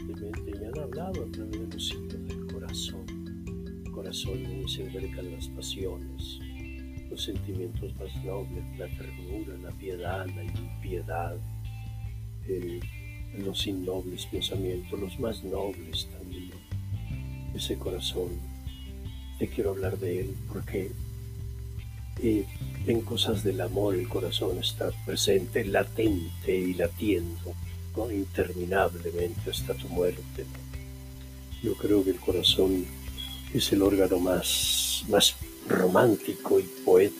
constantemente y han hablado a través de los siglos del corazón. El corazón donde se albergan las pasiones, los sentimientos más nobles, la ternura, la piedad, la impiedad, los innobles pensamientos, los más nobles también. Ese corazón, te quiero hablar de él porque en cosas del amor el corazón está presente, latente y latiendo, ¿no? Interminablemente hasta tu muerte. Yo creo que el corazón es el órgano más romántico y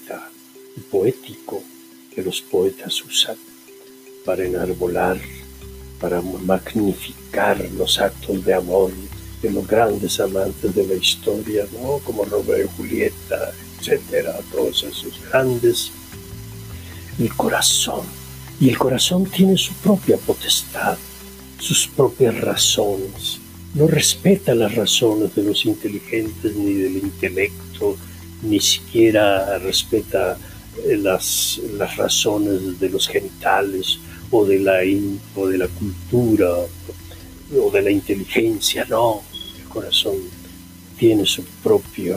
poético que los poetas usan para enarbolar, para magnificar los actos de amor de los grandes amantes de la historia, ¿no? Como Romeo y Julieta, etcétera, todos esos grandes. El corazón. Y el corazón tiene su propia potestad, sus propias razones. No respeta las razones de los inteligentes ni del intelecto, ni siquiera respeta las razones de los genitales o de la cultura o de la inteligencia. No, el corazón tiene su propio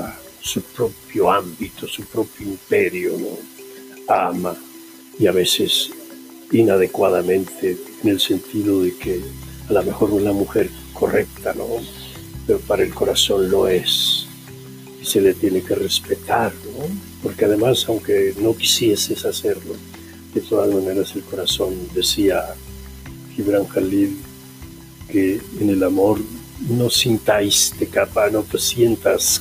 ámbito, su propio imperio, ¿no? Ama, y a veces inadecuadamente, en el sentido de que a lo mejor no es la mujer correcta, ¿no? Pero para el corazón lo es y se le tiene que respetar, ¿no? Porque además, aunque no quisieses hacerlo, de todas maneras el corazón, decía Gibran Khalil, que en el amor no sintáis no te sientas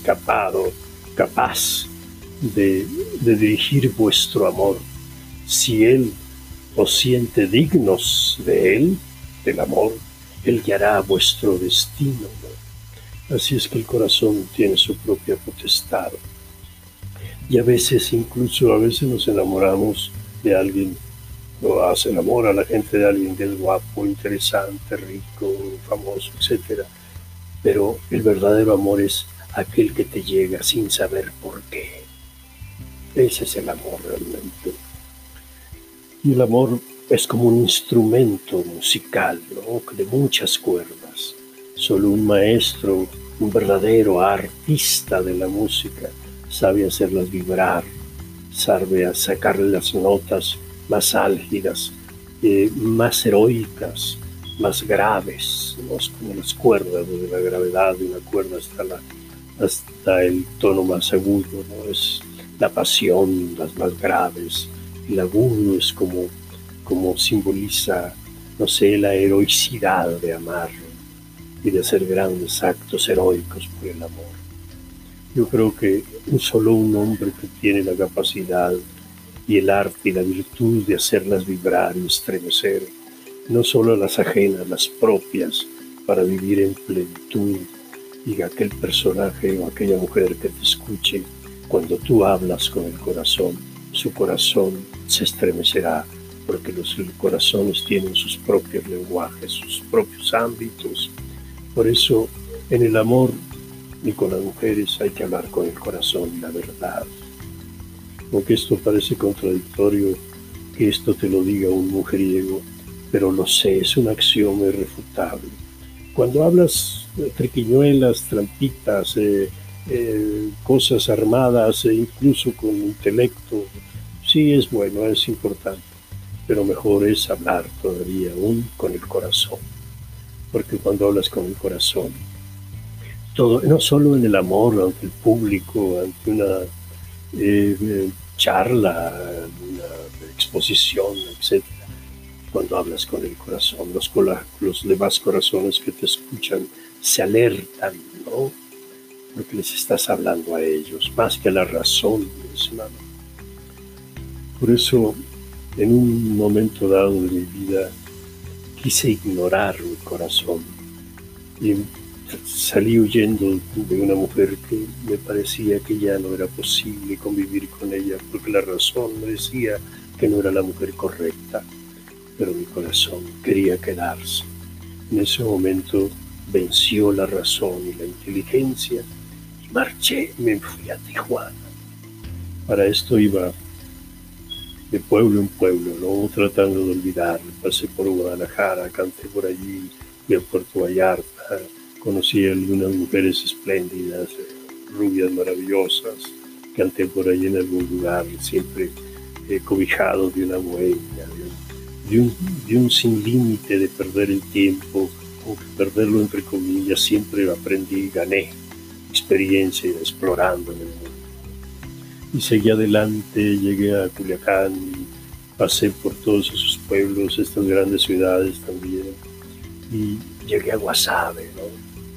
capaz de dirigir vuestro amor. Si él os siente dignos de él, del amor, él guiará vuestro destino, ¿no? Así es que el corazón tiene su propia potestad. Y a veces nos enamoramos de alguien, o se enamora la gente de alguien, del guapo, interesante, rico, famoso, etc. Pero el verdadero amor es aquel que te llega sin saber por qué. Ese es el amor realmente. Y el amor es como un instrumento musical, ¿no? De muchas cuerdas. Solo un maestro, un verdadero artista de la música, sabe hacerlas vibrar, sabe sacarle las notas más álgidas, más heroicas, más graves, ¿no? Como las cuerdas, de la gravedad de una cuerda hasta el tono más agudo, ¿no? Es la pasión, las más graves. El agudo es como simboliza, no sé, la heroicidad de amar y de hacer grandes actos heroicos por el amor. Yo creo que solo un hombre que tiene la capacidad y el arte y la virtud de hacerlas vibrar y estremecer, no solo las ajenas, las propias, para vivir en plenitud, y aquel personaje o aquella mujer que te escuche, cuando tú hablas con el corazón, su corazón se estremecerá, porque los corazones tienen sus propios lenguajes, sus propios ámbitos. Por eso, en el amor y con las mujeres hay que hablar con el corazón y la verdad. Aunque esto parece contradictorio, que esto te lo diga un mujeriego, pero lo sé, es un axioma irrefutable. Cuando hablas triquiñuelas, trampitas, cosas armadas, incluso con intelecto, sí es bueno, es importante, pero mejor es hablar todavía aún con el corazón, porque cuando hablas con el corazón, todo, no solo en el amor, ante el público, ante una charla, una exposición, etc. Cuando hablas con el corazón, los demás corazones que te escuchan se alertan, ¿no? Porque les estás hablando a ellos, más que a la razón misma. Por eso, en un momento dado de mi vida, quise ignorar mi corazón y salí huyendo de una mujer que me parecía que ya no era posible convivir con ella, porque la razón me decía que no era la mujer correcta, pero mi corazón quería quedarse. En ese momento venció la razón y la inteligencia y marché, me fui a Tijuana. Para esto iba de pueblo en pueblo, ¿no? Tratando de olvidar. Pasé por Guadalajara, canté por allí, fui a Puerto Vallarta, conocí a algunas mujeres espléndidas, rubias maravillosas, canté por ahí en algún lugar, siempre cobijado de una bohemia, de un, de un sin límite de perder el tiempo, aunque perderlo entre comillas, siempre aprendí, gané experiencia explorando en el mundo. Y seguí adelante, llegué a Culiacán, pasé por todos esos pueblos, estas grandes ciudades también, y llegué a Guasave, ¿no?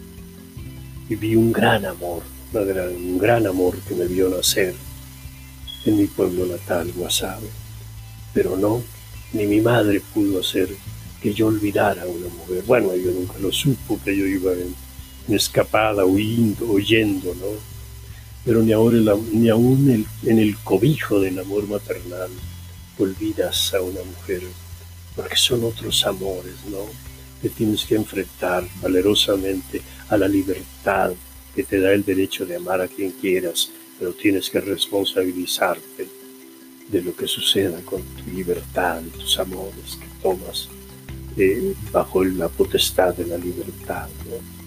Y vi un gran amor, un gran amor que me vio nacer en mi pueblo natal, Guasave. Pero no, ni mi madre pudo hacer que yo olvidara a una mujer. Bueno, yo nunca lo supo, que yo iba en escapada, huyendo, ¿no? Pero ni aún en el cobijo del amor maternal olvidas a una mujer, porque son otros amores, ¿no? Que tienes que enfrentar valerosamente a la libertad que te da el derecho de amar a quien quieras, pero tienes que responsabilizarte de lo que suceda con tu libertad y tus amores que tomas bajo la potestad de la libertad, ¿no?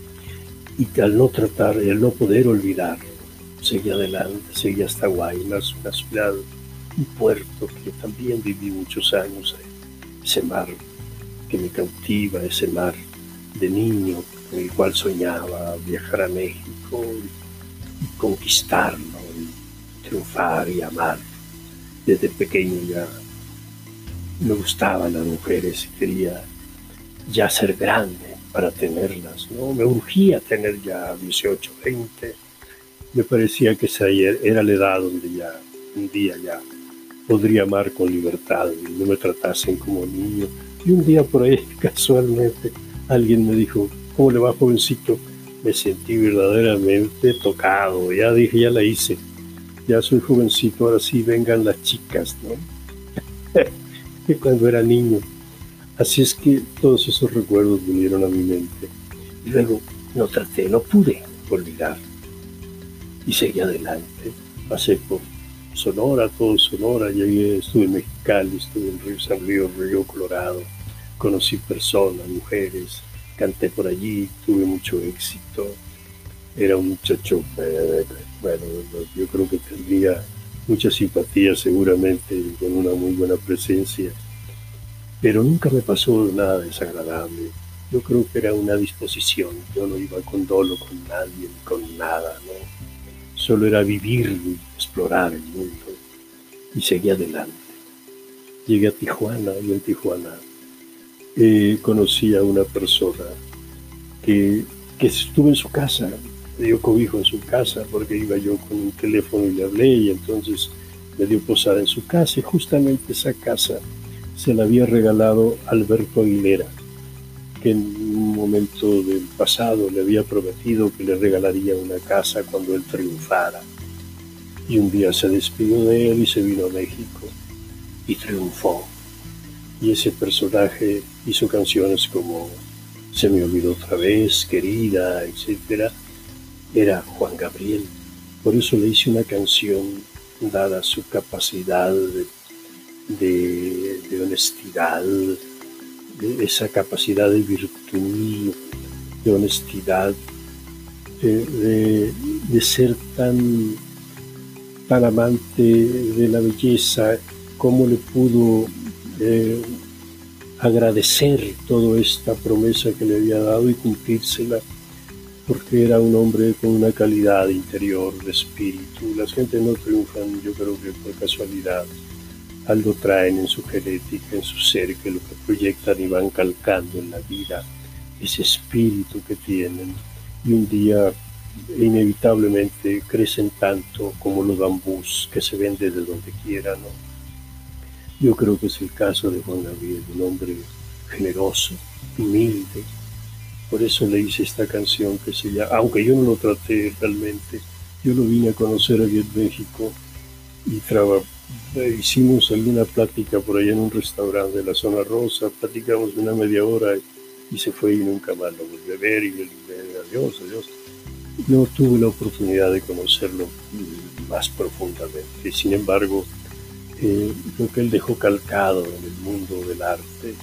Y al no tratar, al no poder olvidarlo, seguí adelante, seguí hasta Guaymas, una ciudad, un puerto que también viví muchos años, ese mar que me cautiva, ese mar de niño en el cual soñaba viajar a México y conquistarlo, y triunfar y amar. Desde pequeño ya me gustaban las mujeres y quería ya ser grande para tenerlas, ¿no? Me urgía tener ya 18, 20. Me parecía que esa era la edad donde ya un día ya podría amar con libertad y no me tratasen como niño. Y un día por ahí, casualmente, alguien me dijo, ¿cómo le va, jovencito? Me sentí verdaderamente tocado. Ya dije, ya la hice. Ya soy jovencito, ahora sí vengan las chicas, ¿no? Que cuando era niño. Así es que todos esos recuerdos vinieron a mi mente. Y luego no pude olvidar. Y seguí adelante. Pasé por Sonora, todo Sonora, llegué, estuve en Mexicali, estuve en Río San Río Colorado, conocí personas, mujeres, canté por allí, tuve mucho éxito. Era un muchacho, bueno, yo creo que tendría mucha simpatía seguramente, con una muy buena presencia, pero nunca me pasó nada desagradable. Yo creo que era una disposición, yo no iba con dolo con nadie, ni con nada, ¿no? Solo era vivir y explorar el mundo, y seguí adelante. Llegué a Tijuana, y en Tijuana conocí a una persona que estuve en su casa, me dio cobijo en su casa, porque iba yo con un teléfono y le hablé, y entonces me dio posada en su casa, y justamente esa casa se la había regalado Alberto Aguilera, que en un momento del pasado le había prometido que le regalaría una casa cuando él triunfara. Y un día se despidió de él y se vino a México y triunfó. Y ese personaje hizo canciones como Se me olvidó otra vez, Querida, etc. Era Juan Gabriel. Por eso le hice una canción dada su capacidad de honestidad, de esa capacidad de virtud, de honestidad, de ser tan amante de la belleza, cómo le pudo agradecer toda esta promesa que le había dado y cumplírsela, porque era un hombre con una calidad interior, de espíritu. Las gentes no triunfan, yo creo que por casualidad. Algo traen en su genética, en su ser, que lo que proyectan y van calcando en la vida, ese espíritu que tienen. Y un día inevitablemente crecen tanto como los bambús que se ven desde donde quiera, ¿no? Yo creo que es el caso de Juan Gabriel, un hombre generoso, humilde. Por eso le hice esta canción que se llama, aunque yo no lo traté realmente, yo lo vine a conocer aquí en México y hicimos alguna plática por allá en un restaurante de la Zona Rosa, platicamos una media hora y se fue y nunca más lo volví a ver y le adiós. No tuve la oportunidad de conocerlo más profundamente. Sin embargo, lo que él dejó calcado en el mundo del arte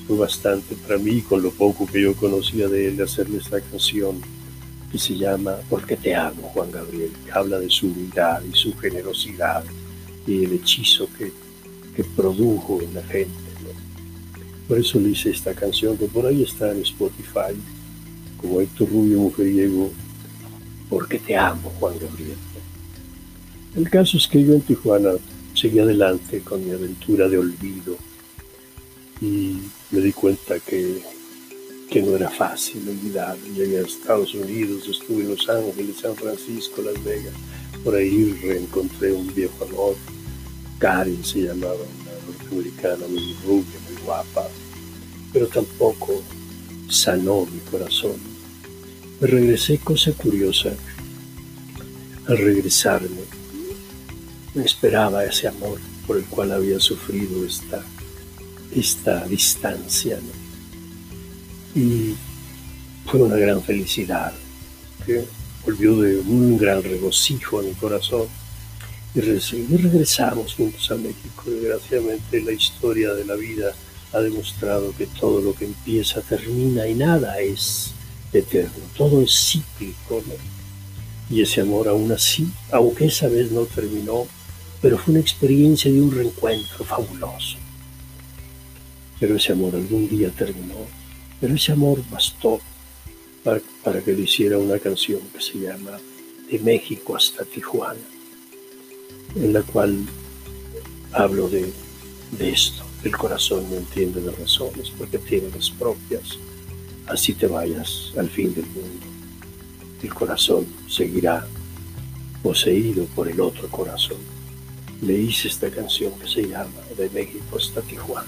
fue bastante para mí, con lo poco que yo conocía de él, hacerle esta canción que se llama Porque te amo, Juan Gabriel, que habla de su humildad y su generosidad y el hechizo que produjo en la gente, ¿no? Por eso le hice esta canción, que por ahí está en Spotify, como Héctor Rubio Mujeriego, Porque te amo, Juan Gabriel. El caso es que yo en Tijuana seguí adelante con mi aventura de olvido y me di cuenta que no era fácil olvidar. Llegué a Estados Unidos, estuve en Los Ángeles, San Francisco, Las Vegas. Por ahí reencontré un viejo amor. Karen se llamaba, una norteamericana muy rubia, muy guapa, pero tampoco sanó mi corazón. Me regresé, cosa curiosa, al regresarme me esperaba ese amor por el cual había sufrido esta distancia, ¿no? Y fue una gran felicidad que volvió de un gran regocijo a mi corazón y regresamos juntos a México. Desgraciadamente la historia de la vida ha demostrado que todo lo que empieza termina y nada es eterno, todo es cíclico, ¿no? Y ese amor aún así, aunque esa vez no terminó, pero fue una experiencia de un reencuentro fabuloso. Pero ese amor algún día terminó, pero ese amor bastó para que le hiciera una canción que se llama De México hasta Tijuana, en la cual hablo de esto. El corazón no entiende de razones porque tiene las propias. Así te vayas al fin del mundo, el corazón seguirá poseído por el otro corazón. Le hice esta canción que se llama De México hasta Tijuana.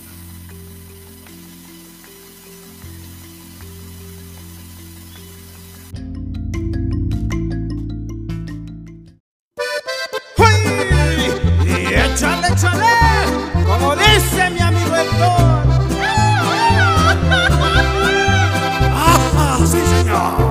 Y échale, échale, como dice mi amigo Héctor. ¡Ah, sí, señor!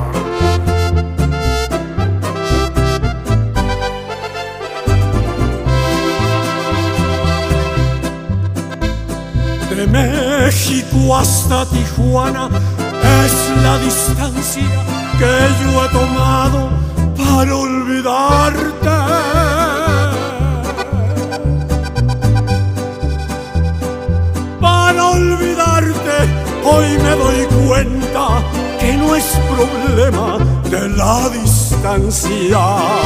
De México hasta Tijuana es la distancia que yo he tomado para olvidarte. Para olvidarte, hoy me doy cuenta que no es problema de la distancia.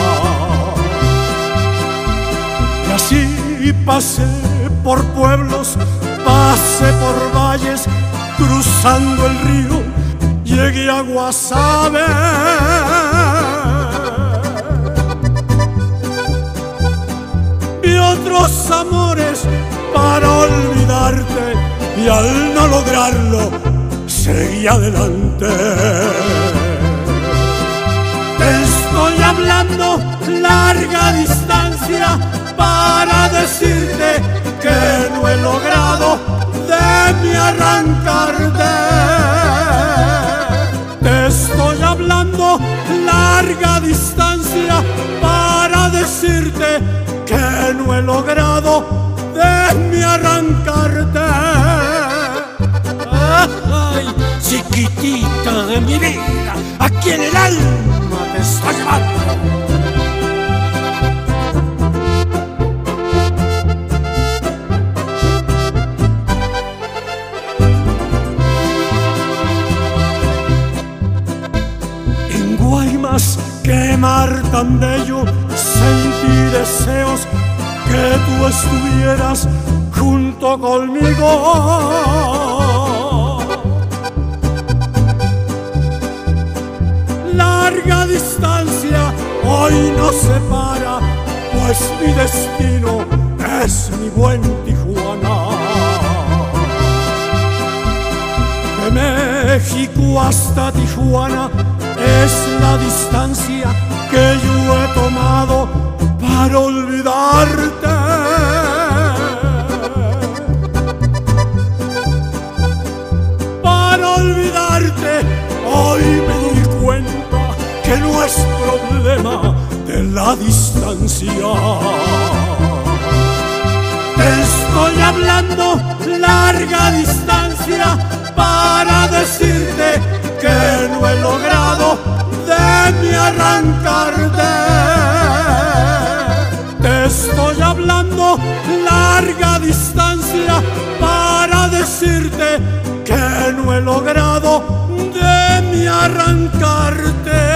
Y así pasé por pueblos, pasé por valles, cruzando el río, llegué a Guasave. Y otros amores para olvidarte, y al no lograrlo, seguí adelante. Te estoy hablando larga distancia para decirte que no he logrado de mí arrancarte. Te estoy hablando larga distancia para decirte que no he logrado de mí arrancarte. Ay, chiquitita de mi vida, aquí en el alma te está llevando. Qué mar tan bello, sentí deseos que tú estuvieras junto conmigo. Larga distancia hoy nos separa, pues mi destino es mi buen Tijuana. De México hasta Tijuana es la distancia que yo he tomado para olvidarte. Para olvidarte, hoy me doy cuenta que no es problema de la distancia. Te estoy hablando larga distancia para decirte que no he logrado de mí arrancarte. Te estoy hablando larga distancia para decirte que no he logrado de mí arrancarte.